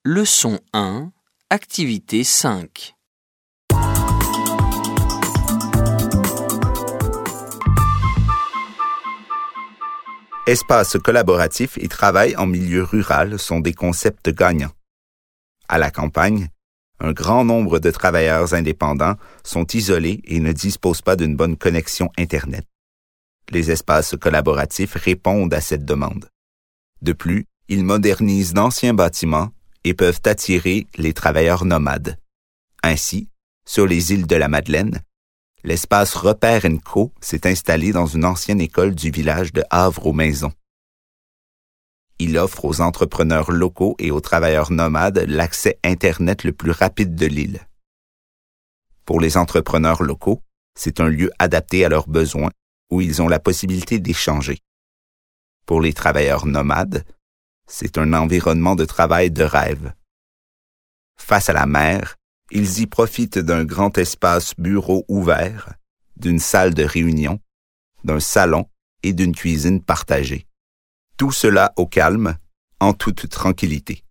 Leçon 1, activité 5. Espace collaboratif et travail en milieu rural sont des concepts gagnants. À la campagne, un grand nombre de travailleurs indépendants sont isolés et ne disposent pas d'une bonne connexion Internet. Les espaces collaboratifs répondent à cette demande. De plus, ils modernisent d'anciens bâtiments et peuvent attirer les travailleurs nomades. Ainsi, sur les îles de la Madeleine, l'espace Repère & Co s'est installé dans une ancienne école du village de Havre-aux-Maisons. Il offre aux entrepreneurs locaux et aux travailleurs nomades l'accès Internet le plus rapide de l'île. Pour les entrepreneurs locaux, c'est un lieu adapté à leurs besoins où ils ont la possibilité d'échanger. Pour les travailleurs nomades, c'est un environnement de travail de rêve. Face à la mer, ils y profitent d'un grand espace bureau ouvert, d'une salle de réunion, d'un salon et d'une cuisine partagée. Tout cela au calme, en toute tranquillité.